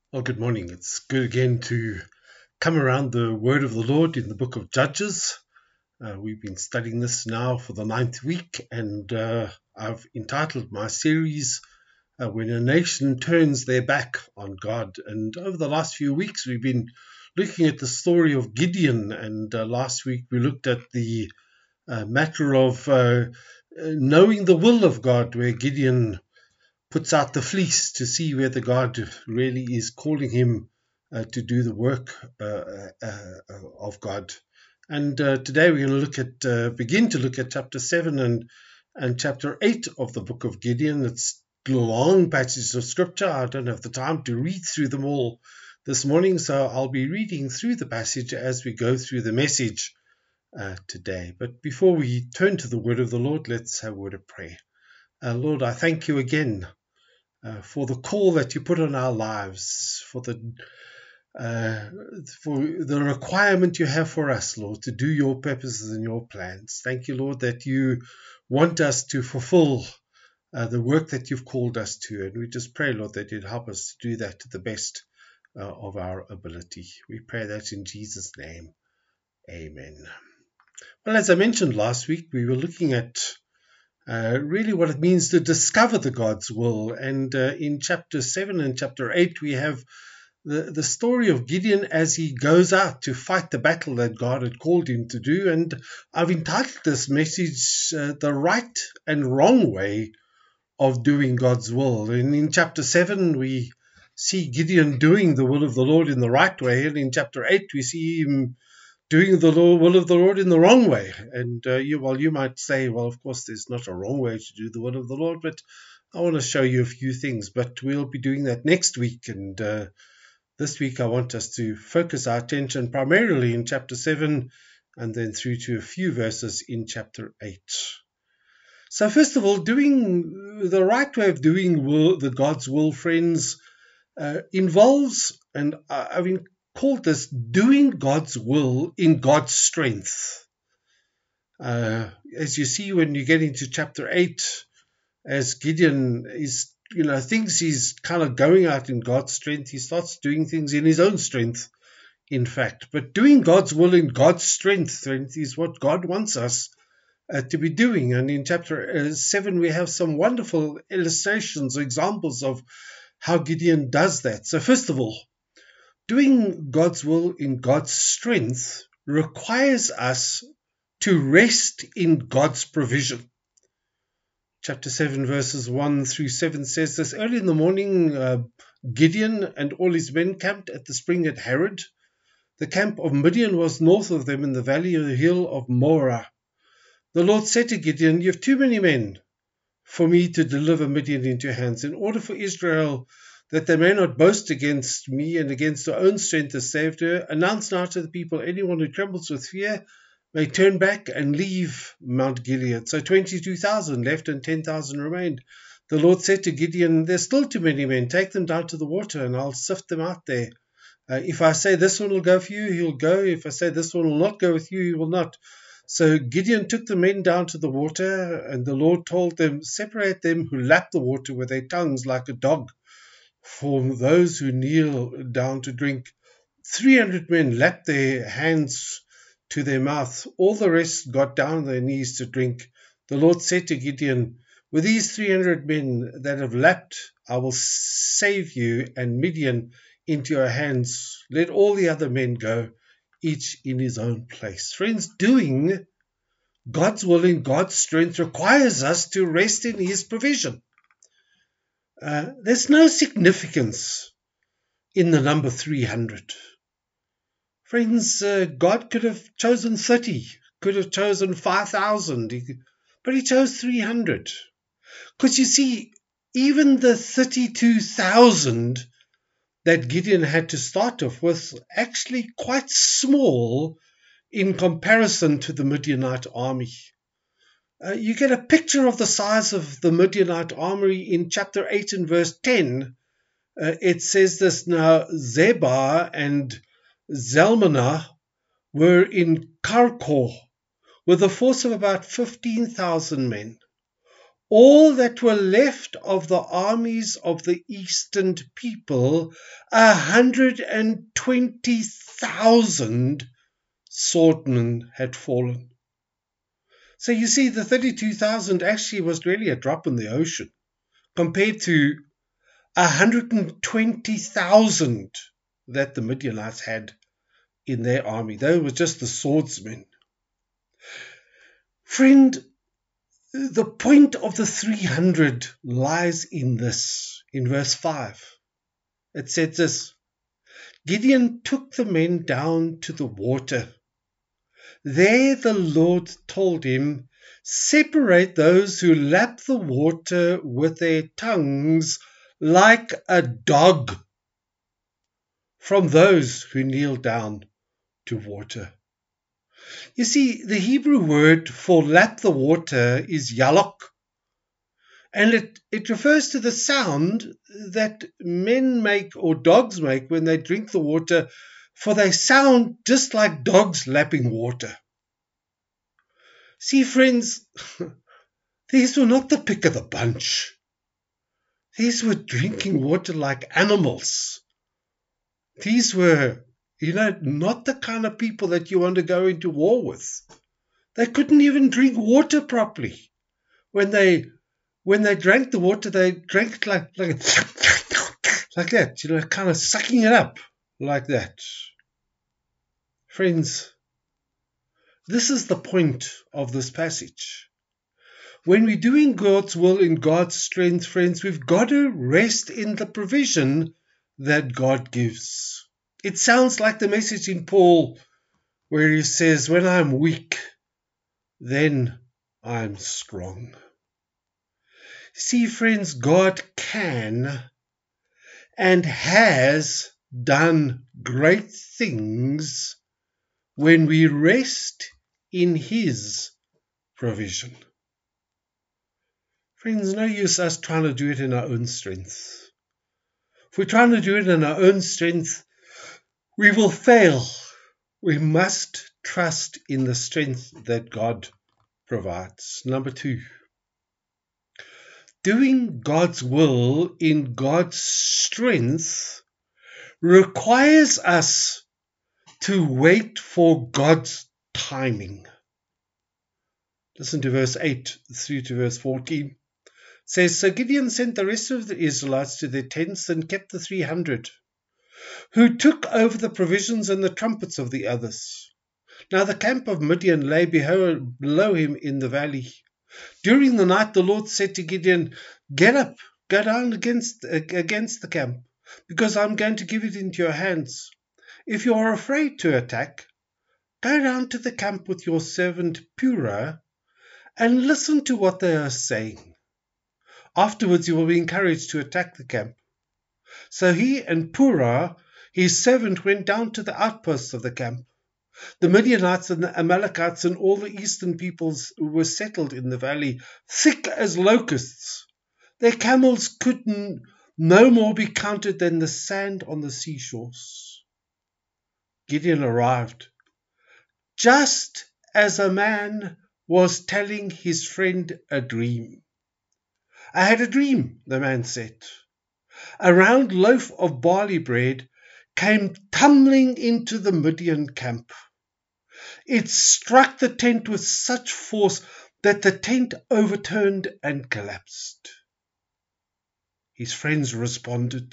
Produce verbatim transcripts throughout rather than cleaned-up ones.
Well, good morning. It's good again to come around the word of the Lord in the book of Judges. Uh, we've been studying this now for the ninth week, and uh, I've entitled my series, uh, When a Nation Turns Their Back on God. And over the last few weeks, we've been looking at the story of Gideon, and uh, last week we looked at the uh, matter of uh, knowing the will of God, where Gideon puts out the fleece to see whether God really is calling him uh, to do the work uh, uh, uh, of God. And uh, today we're going to look at, uh, begin to look at chapter seven and and chapter eight of the book of Gideon. It's long passages of scripture. I don't have the time to read through them all this morning, so I'll be reading through the passage as we go through the message uh, today. But before we turn to the word of the Lord, let's have a word of prayer. Uh, Lord, I thank you again Uh, for the call that you put on our lives, for the uh, for the requirement you have for us, Lord, to do your purposes and your plans. Thank you, Lord, that you want us to fulfill uh, the work that you've called us to. And we just pray, Lord, that you'd help us to do that to the best uh, of our ability. We pray that in Jesus' name. Amen. Well, as I mentioned last week, we were looking at Uh, really what it means to discover the God's will. And uh, in chapter seven and chapter eight, we have the, the story of Gideon as he goes out to fight the battle that God had called him to do. And I've entitled this message, uh, The Right and Wrong Way of Doing God's Will. And in chapter seven, we see Gideon doing the will of the Lord in the right way. And in chapter eight, we see him doing the will of the Lord in the wrong way. And uh, you, well, you might say, well, of course, there's not a wrong way to do the will of the Lord, but I want to show you a few things. But we'll be doing that next week. And uh, this week, I want us to focus our attention primarily in chapter seven and then through to a few verses in chapter eight. So first of all, doing the right way of doing will, the God's will, friends, uh, involves, and I mean, called this doing God's will in God's strength. Uh, as you see when you get into chapter eight, as Gideon is, you know, thinks he's kind of going out in God's strength, he starts doing things in his own strength, in fact. But doing God's will in God's strength is what God wants us uh, to be doing. And in chapter uh, seven, we have some wonderful illustrations, examples of how Gideon does that. So first of all, doing God's will in God's strength requires us to rest in God's provision. Chapter seven, verses one through seven says this: Early in the morning, uh, Gideon and all his men camped at the spring at Harod. The camp of Midian was north of them in the valley of the hill of Morah. The Lord said to Gideon, "You have too many men for me to deliver Midian into your hands. In order for Israel that they may not boast against me and against their own strength has saved her, announce now to the people, anyone who trembles with fear may turn back and leave Mount Gilead." So twenty-two thousand left and ten thousand remained. The Lord said to Gideon, "There's still too many men. Take them down to the water and I'll sift them out there. Uh, if I say this one will go for you, he'll go. If I say this one will not go with you, he will not." So Gideon took the men down to the water, and the Lord told them, "Separate them who lap the water with their tongues like a dog from those who kneel down to drink." three hundred men lapped their hands to their mouth. All the rest got down on their knees to drink. The Lord said to Gideon, "With these three hundred men that have lapped, I will save you and Midian into your hands. Let all the other men go, each in his own place." Friends, doing God's will in God's strength requires us to rest in his provision. Uh, there's no significance in the number three hundred. Friends, uh, God could have chosen thirty, could have chosen five thousand, but he chose three hundred. Because you see, even the thirty-two thousand that Gideon had to start off was actually quite small in comparison to the Midianite army. Uh, you get a picture of the size of the Midianite army in chapter eight and verse ten. Uh, it says this: "Now Zebah and Zalmunna were in Karkor with a force of about fifteen thousand men. all that were left of the armies of the eastern people, a hundred and twenty thousand swordmen had fallen. So you see, the thirty-two thousand actually was really a drop in the ocean compared to one hundred twenty thousand that the Midianites had in their army. They were just the swordsmen. Friend, the point of the three hundred lies in this, in verse five. It said this: Gideon took the men down to the water. There the Lord told him, separate those who lap the water with their tongues like a dog from those who kneel down to water. You see, the Hebrew word for lap the water is yalok, and it, it refers to the sound that men make or dogs make when they drink the water, for they sound just like dogs lapping water. See, friends, these were not the pick of the bunch. These were drinking water like animals. These were, you know, not the kind of people that you want to go into war with. They couldn't even drink water properly. When they when they drank the water, they drank it like, like, like that, you know, kind of sucking it up like that. Friends, this is the point of this passage. When we're doing God's will in God's strength, friends, we've got to rest in the provision that God gives. It sounds like the message in Paul where he says, when I'm weak, then I'm strong. See, friends, God can and has done great things when we rest in His provision. Friends, no use us trying to do it in our own strength. If we're trying to do it in our own strength, we will fail. We must trust in the strength that God provides. Number two, doing God's will in God's strength requires us to wait for God's timing. Listen to verse eight through to verse fourteen. It says, So Gideon sent the rest of the Israelites to their tents and kept the three hundred, who took over the provisions and the trumpets of the others. Now the camp of Midian lay below him in the valley. During the night the Lord said to Gideon, Get up, go down against, against the camp, because I'm going to give it into your hands. If you are afraid to attack, go down to the camp with your servant Purah and listen to what they are saying. Afterwards you will be encouraged to attack the camp. So he and Purah, his servant, went down to the outposts of the camp. The Midianites and the Amalekites and all the eastern peoples were settled in the valley, thick as locusts. Their camels could no more be counted than the sand on the seashores. Gideon arrived just as a man was telling his friend a dream. I had a dream, the man said. A round loaf of barley bread came tumbling into the Midian camp. It struck the tent with such force that the tent overturned and collapsed. His friends responded,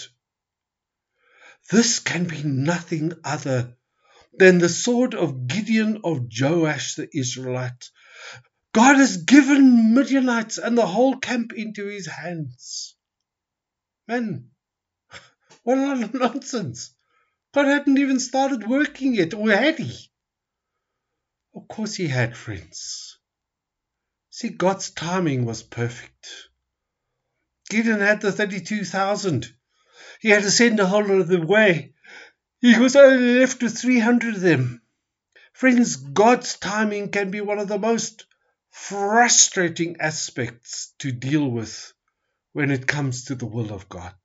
This can be nothing other than the sword of Gideon of Joash the Israelite. God has given Midianites and the whole camp into his hands. Man, what a lot of nonsense. God hadn't even started working yet, or had he? Of course he had, friends. See, God's timing was perfect. Gideon had the thirty-two thousand. He had to send a whole lot of them away. He was only left with three hundred of them. Friends, God's timing can be one of the most frustrating aspects to deal with when it comes to the will of God.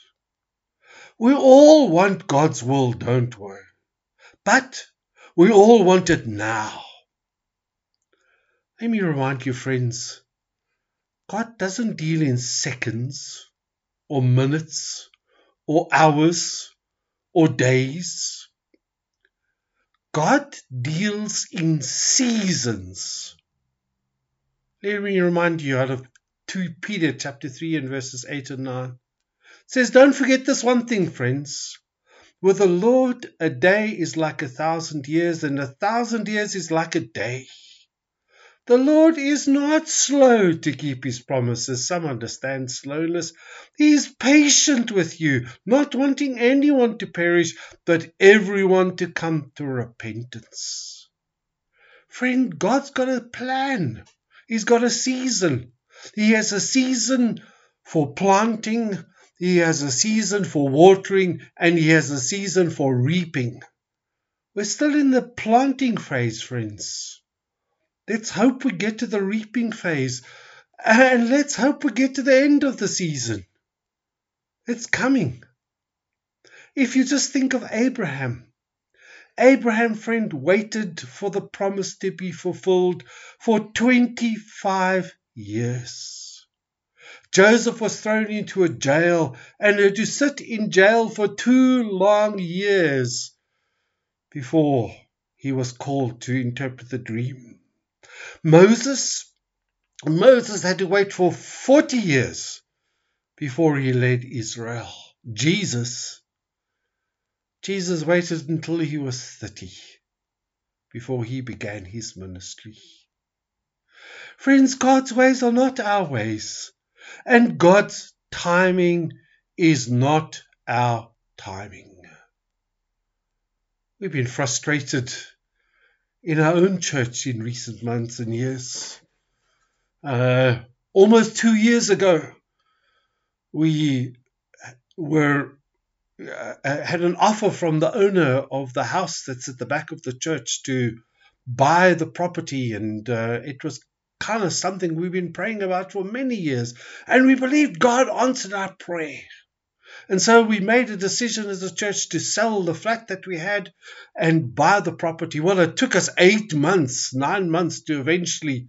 We all want God's will, don't we? But we all want it now. Let me remind you, friends, God doesn't deal in seconds or minutes or hours or days. God deals in seasons. Let me remind you out of Second Peter chapter three and verses eight and nine. It says, don't forget this one thing, friends. With the Lord, a day is like a thousand years, and a thousand years is like a day. The Lord is not slow to keep his promises. Some understand slowness. He is patient with you, not wanting anyone to perish, but everyone to come to repentance. Friend, God's got a plan. He's got a season. He has a season for planting. He has a season for watering, and he has a season for reaping. We're still in the planting phase, friends. Let's hope we get to the reaping phase, and let's hope we get to the end of the season. It's coming. If you just think of Abraham, Abraham, friend, waited for the promise to be fulfilled for twenty-five years. Joseph was thrown into a jail and had to sit in jail for two long years before he was called to interpret the dream. Moses, Moses had to wait for forty years before he led Israel. Jesus, Jesus waited until he was thirty before he began his ministry. Friends, God's ways are not our ways, and God's timing is not our timing. We've been frustrated in our own church in recent months and years. Uh, almost two years ago, we were uh, had an offer from the owner of the house that's at the back of the church to buy the property, and uh, it was kind of something we've been praying about for many years, and we believed God answered our prayer. And so we made a decision as a church to sell the flat that we had and buy the property. Well, it took us eight months, nine months to eventually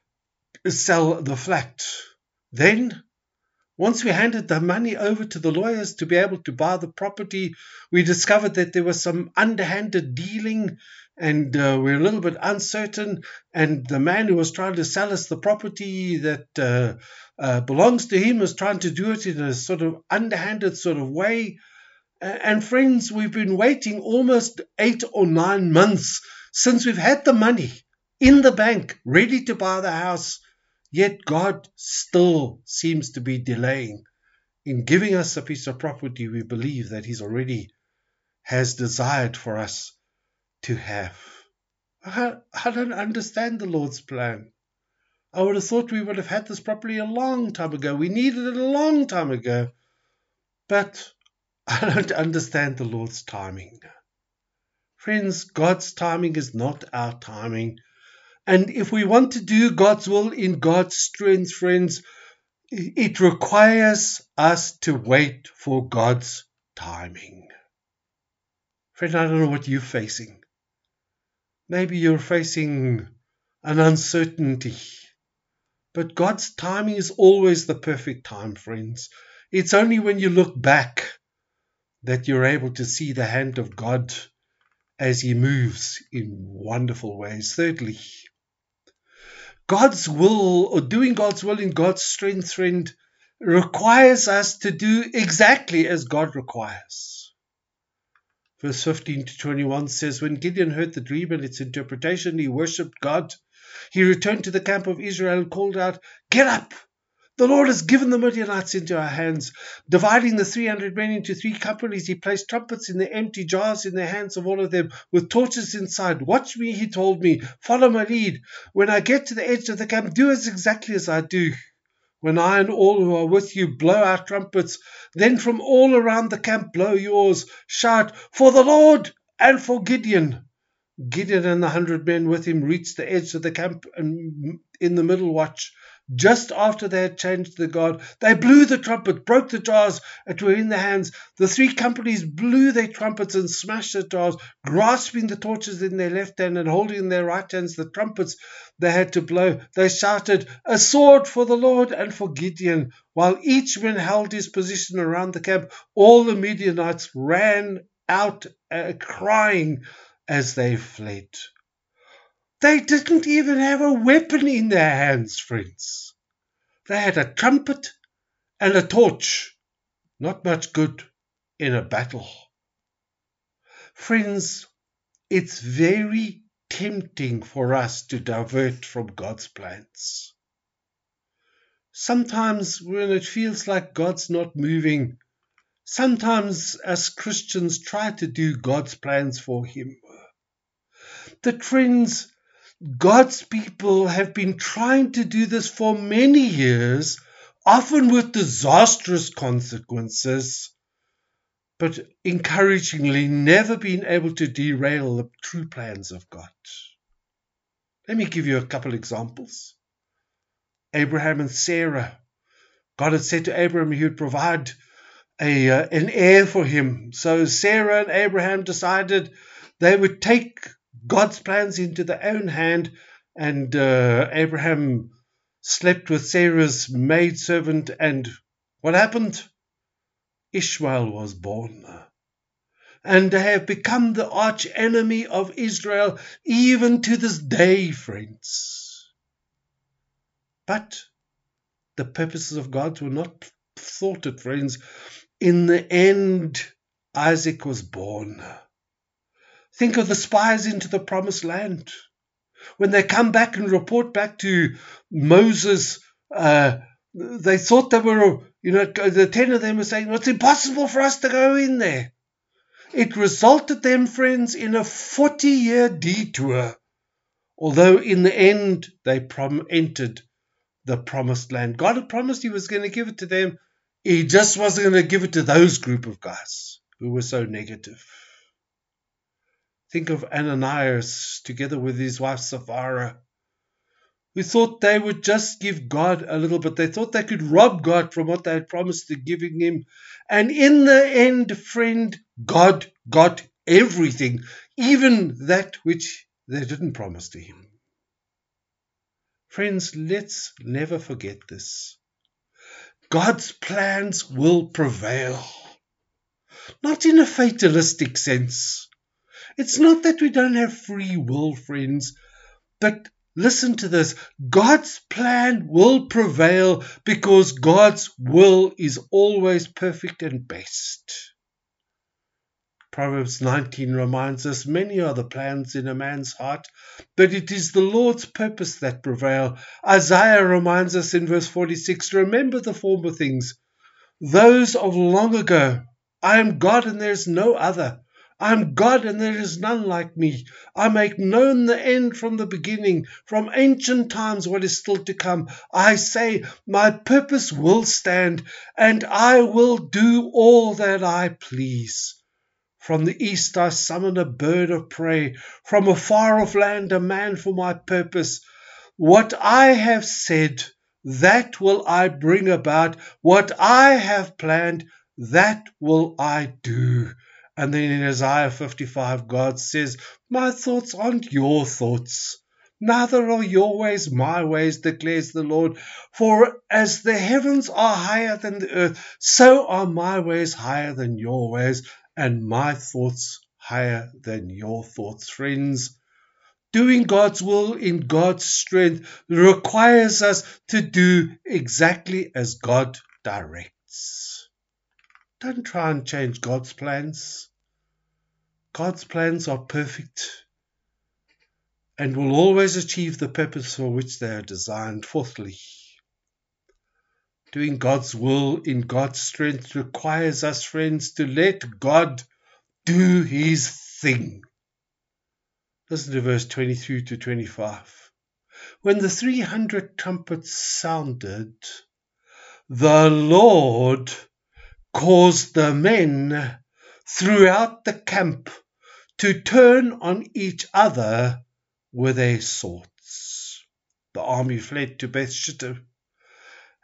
sell the flat. Then, once we handed the money over to the lawyers to be able to buy the property, we discovered that there was some underhanded dealing, and uh, we're a little bit uncertain. And the man who was trying to sell us the property that uh, uh, belongs to him was trying to do it in a sort of underhanded sort of way. And friends, we've been waiting almost eight or nine months since we've had the money in the bank, ready to buy the house. Yet God still seems to be delaying in giving us a piece of property we believe that He's already has desired for us to have. I, I don't understand the Lord's plan. I would have thought we would have had this property a long time ago. We needed it a long time ago. But I don't understand the Lord's timing. Friends, God's timing is not our timing. And if we want to do God's will in God's strength, friends, it requires us to wait for God's timing. Friend, I don't know what you're facing. Maybe you're facing an uncertainty. But God's timing is always the perfect time, friends. It's only when you look back that you're able to see the hand of God as He moves in wonderful ways. Thirdly, God's will, or doing God's will in God's strength, friend, requires us to do exactly as God requires. Verse fifteen to twenty-one says, when Gideon heard the dream and its interpretation, he worshipped God. He returned to the camp of Israel and called out, "Get up! The Lord has given the Midianites into our hands." Dividing the three hundred men into three companies, he placed trumpets in the empty jars in the hands of all of them, with torches inside. "Watch me," he told me. "Follow my lead. When I get to the edge of the camp, do as exactly as I do. When I and all who are with you blow our trumpets, then from all around the camp blow yours. Shout, 'For the Lord and for Gideon.'" Gideon and the hundred men with him reached the edge of the camp and in the middle watch. just after they had changed the guard, they blew the trumpet, broke the jars that were in their hands. The three companies blew their trumpets and smashed the jars, grasping the torches in their left hand and holding in their right hands the trumpets they had to blow. They shouted, "A sword for the Lord and for Gideon." While each man held his position around the camp, all the Midianites ran out uh, crying as they fled. They didn't even have a weapon in their hands, friends. They had a trumpet and a torch. Not much good in a battle. Friends, it's very tempting for us to divert from God's plans. Sometimes when it feels like God's not moving, sometimes as Christians try to do God's plans for Him. The friends, God's people have been trying to do this for many years, often with disastrous consequences, but encouragingly never been able to derail the true plans of God. Let me give you a couple examples. Abraham and Sarah. God had said to Abraham he would provide a, uh, an heir for him. So Sarah and Abraham decided they would take God's plans into their own hand, and uh, Abraham slept with Sarah's maidservant, and what happened? Ishmael was born. And they have become the arch enemy of Israel even to this day, friends. But the purposes of God were not thwarted, friends. In the end, Isaac was born. Think of the spies into the promised land. When they come back and report back to Moses, uh, they thought they were, you know, the ten of them were saying, "It's impossible for us to go in there." It resulted them, friends, in a forty-year detour, although in the end they prom- entered the promised land. God had promised He was going to give it to them. He just wasn't going to give it to those group of guys who were so negative. Think of Ananias together with his wife Sapphira, who thought they would just give God a little bit. They thought they could rob God from what they had promised to giving Him. And in the end, friend, God got everything, even that which they didn't promise to Him. Friends, let's never forget this. God's plans will prevail. Not in a fatalistic sense. It's not that we don't have free will, friends, but listen to this. God's plan will prevail because God's will is always perfect and best. Proverbs nineteen reminds us, many are the plans in a man's heart, but it is the Lord's purpose that prevail. Isaiah reminds us in verse forty-six, remember the former things, those of long ago. I am God and there is no other. I am God and there is none like me. I make known the end from the beginning, from ancient times what is still to come. I say, my purpose will stand, and I will do all that I please. From the east I summon a bird of prey, from a far-off land a man for my purpose. What I have said, that will I bring about. What I have planned, that will I do. And then in Isaiah fifty-five, God says, my thoughts aren't your thoughts. Neither are your ways my ways, declares the Lord. For as the heavens are higher than the earth, so are my ways higher than your ways, and my thoughts higher than your thoughts. Friends, doing God's will in God's strength requires us to do exactly as God directs. Don't try and change God's plans. God's plans are perfect and will always achieve the purpose for which they are designed. Fourthly, doing God's will in God's strength requires us, friends, to let God do His thing. Listen to verse twenty-three to twenty-five. When the three hundred trumpets sounded, the Lord caused the men throughout the camp to turn on each other with their swords. The army fled to Beth Shittim,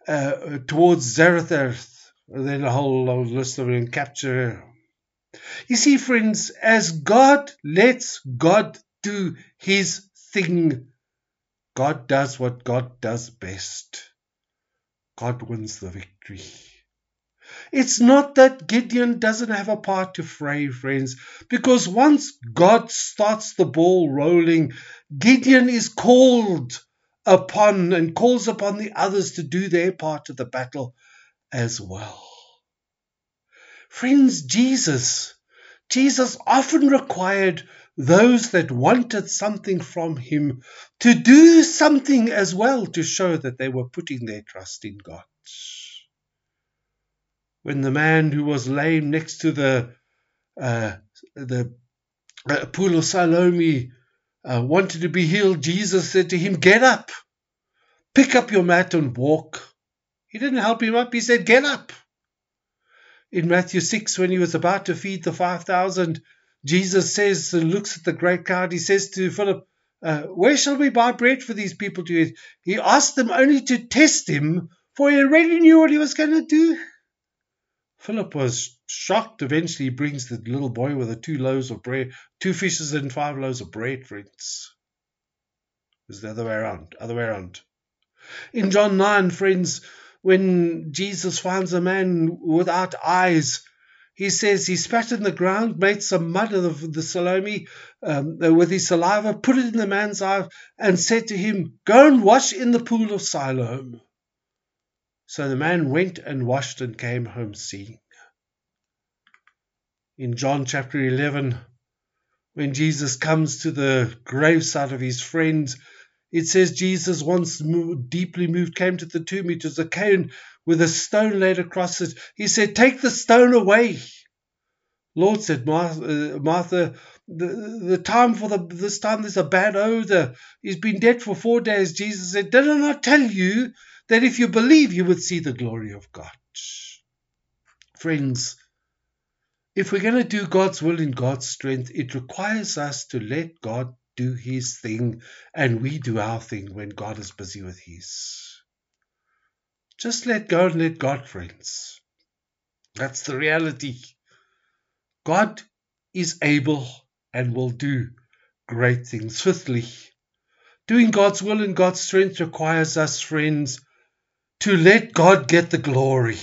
uh, towards Zarephath, and then a whole long list of them, capture. You see, friends, as God lets God do his thing, God does what God does best. God wins the victory. It's not that Gideon doesn't have a part to play, friends, because once God starts the ball rolling, Gideon is called upon and calls upon the others to do their part of the battle as well. Friends, Jesus, Jesus often required those that wanted something from him to do something as well to show that they were putting their trust in God. When the man who was lame next to the uh, the uh, pool of Siloam uh, wanted to be healed, Jesus said to him, "Get up, pick up your mat and walk." He didn't help him up, he said, "Get up." In Matthew six, when he was about to feed the five thousand, Jesus says, and looks at the great crowd, he says to Philip, uh, "Where shall we buy bread for these people to eat?" He asked them only to test him, for he already knew what he was going to do. Philip was shocked. Eventually, he brings the little boy with the two loaves of bread, two fishes and five loaves of bread, friends. It was the other way around, other way around. In John nine, friends, when Jesus finds a man without eyes, he says he spat in the ground, made some mud of the Siloam um, with his saliva, put it in the man's eye, and said to him, "Go and wash in the pool of Siloam." So the man went and washed and came home seeing. In John chapter eleven, when Jesus comes to the graveside of his friend, it says Jesus, once moved, deeply moved, came to the tomb. It was a cone with a stone laid across it. He said, "Take the stone away." "Lord," said Martha, Martha the, the time for the this time there's a bad odor. He's been dead for four days. Jesus said, "Did I not tell you that if you believe, you would see the glory of God?" Friends, if we're going to do God's will in God's strength, it requires us to let God do his thing and we do our thing when God is busy with his. Just let go and let God, friends. That's the reality. God is able and will do great things. Fifthly, doing God's will in God's strength requires us, friends, to let God get the glory.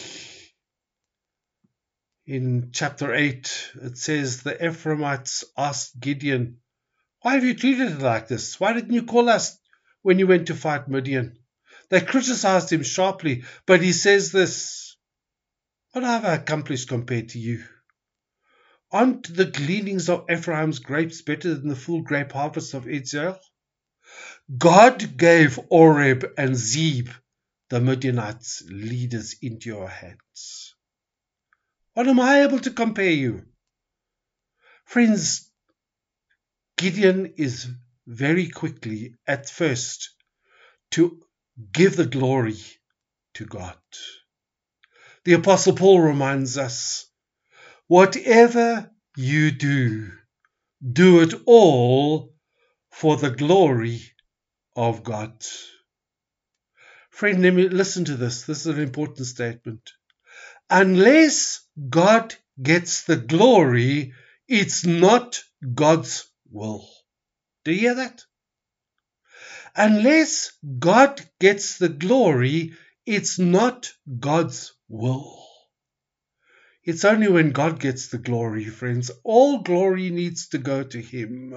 In chapter eight, it says, the Ephraimites asked Gideon, "Why have you treated it like this? Why didn't you call us when you went to fight Midian?" They criticized him sharply, but he says this, "What have I accomplished compared to you? Aren't the gleanings of Ephraim's grapes better than the full grape harvest of Israel? God gave Oreb and Zeb, the Midianites, leaders, into your hands. What am I able to compare you?" Friends, Gideon is very quickly, at first, to give the glory to God. The Apostle Paul reminds us, whatever you do, do it all for the glory of God. Friend, let me listen to this. This is an important statement. Unless God gets the glory, it's not God's will. Do you hear that? Unless God gets the glory, it's not God's will. It's only when God gets the glory, friends. All glory needs to go to him.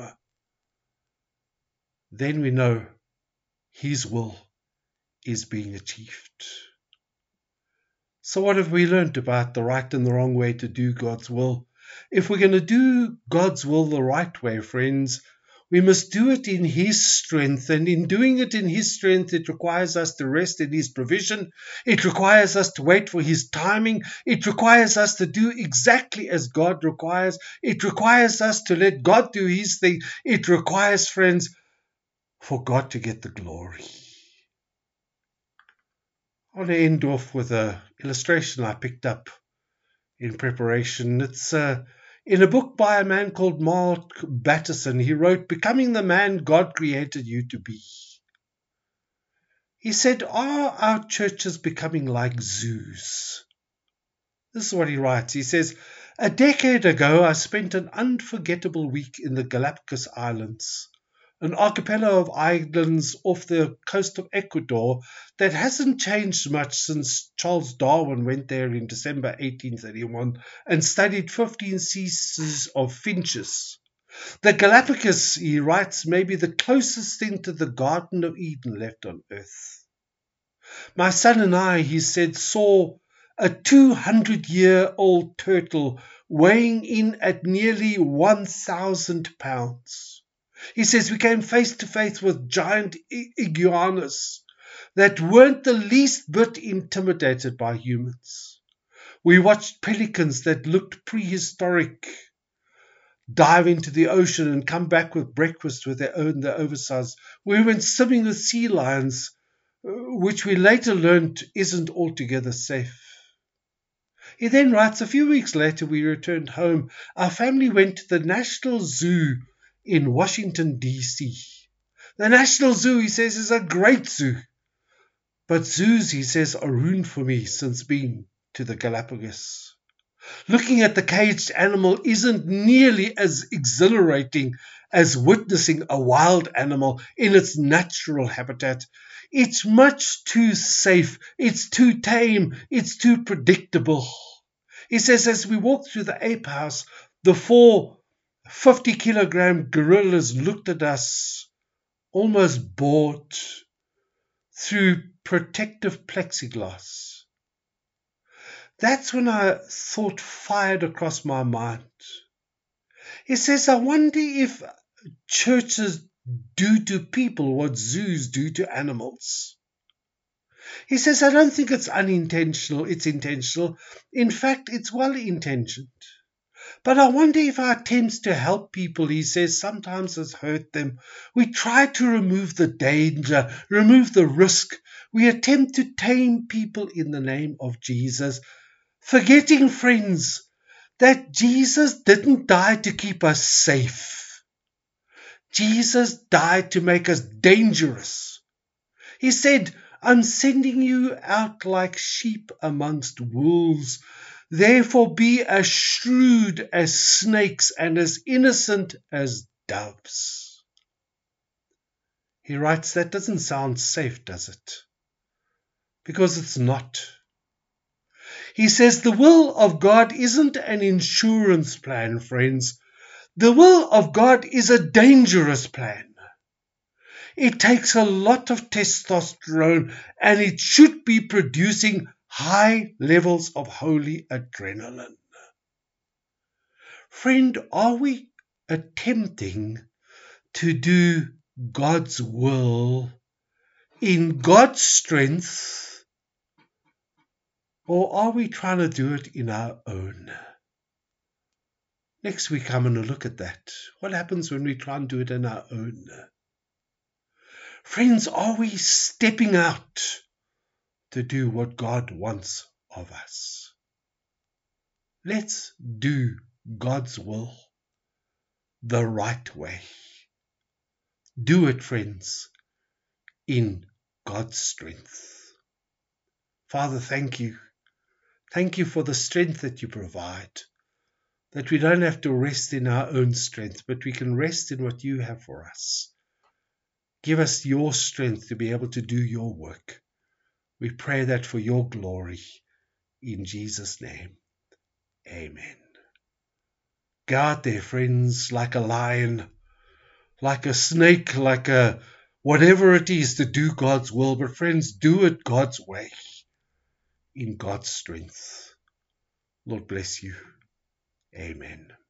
Then we know his will is being achieved. So what have we learned about the right and the wrong way to do God's will? If we're going to do God's will the right way, friends, we must do it in his strength. And in doing it in his strength, it requires us to rest in his provision. It requires us to wait for his timing. It requires us to do exactly as God requires. It requires us to let God do his thing. It requires, friends, for God to get the glory. I want to end off with an illustration I picked up in preparation. It's uh, in a book by a man called Mark Batterson. He wrote, "Becoming the Man God Created You to Be." He said, are our churches becoming like zoos? This is what he writes. He says, a decade ago I spent an unforgettable week in the Galapagos Islands, an archipelago of islands off the coast of Ecuador that hasn't changed much since Charles Darwin went there in December eighteen thirty-one and studied fifteen species of finches. The Galapagos, he writes, may be the closest thing to the Garden of Eden left on earth. My son and I, he said, saw a two hundred year old turtle weighing in at nearly one thousand pounds. He says we came face to face with giant iguanas that weren't the least bit intimidated by humans. We watched pelicans that looked prehistoric dive into the ocean and come back with breakfast with their own their oversized. We went swimming with sea lions, which we later learned isn't altogether safe. He then writes, a few weeks later we returned home. Our family went to the National Zoo in Washington, D C The National Zoo, he says, is a great zoo. But zoos, he says, are ruined for me since being to the Galapagos. Looking at the caged animal isn't nearly as exhilarating as witnessing a wild animal in its natural habitat. It's much too safe, it's too tame, it's too predictable. He says, as we walked through the ape house, the four fifty kilogram gorillas looked at us, almost bored, through protective plexiglass. That's when I thought fired across my mind. He says, I wonder if churches do to people what zoos do to animals. He says, I don't think it's unintentional, it's intentional. In fact, it's well-intentioned. But I wonder if our attempts to help people, he says, sometimes has hurt them. We try to remove the danger, remove the risk. We attempt to tame people in the name of Jesus, forgetting, friends, that Jesus didn't die to keep us safe. Jesus died to make us dangerous. He said, I'm sending you out like sheep amongst wolves. Therefore be as shrewd as snakes and as innocent as doves. He writes, that doesn't sound safe, does it? Because it's not. He says the will of God isn't an insurance plan, friends. The will of God is a dangerous plan. It takes a lot of testosterone and it should be producing high levels of holy adrenaline. Friend, are we attempting to do God's will in God's strength, or are we trying to do it in our own? Next week I'm going to look at that. What happens when we try and do it in our own? Friends, are we stepping out to do what God wants of us? Let's do God's will the right way. Do it, friends, in God's strength. Father, thank you. Thank you for the strength that you provide, that we don't have to rest in our own strength, but we can rest in what you have for us. Give us your strength to be able to do your work. We pray that for your glory. In Jesus' name, amen. Go out there, friends, like a lion, like a snake, like a whatever it is, to do God's will. But friends, do it God's way, in God's strength. Lord bless you. Amen.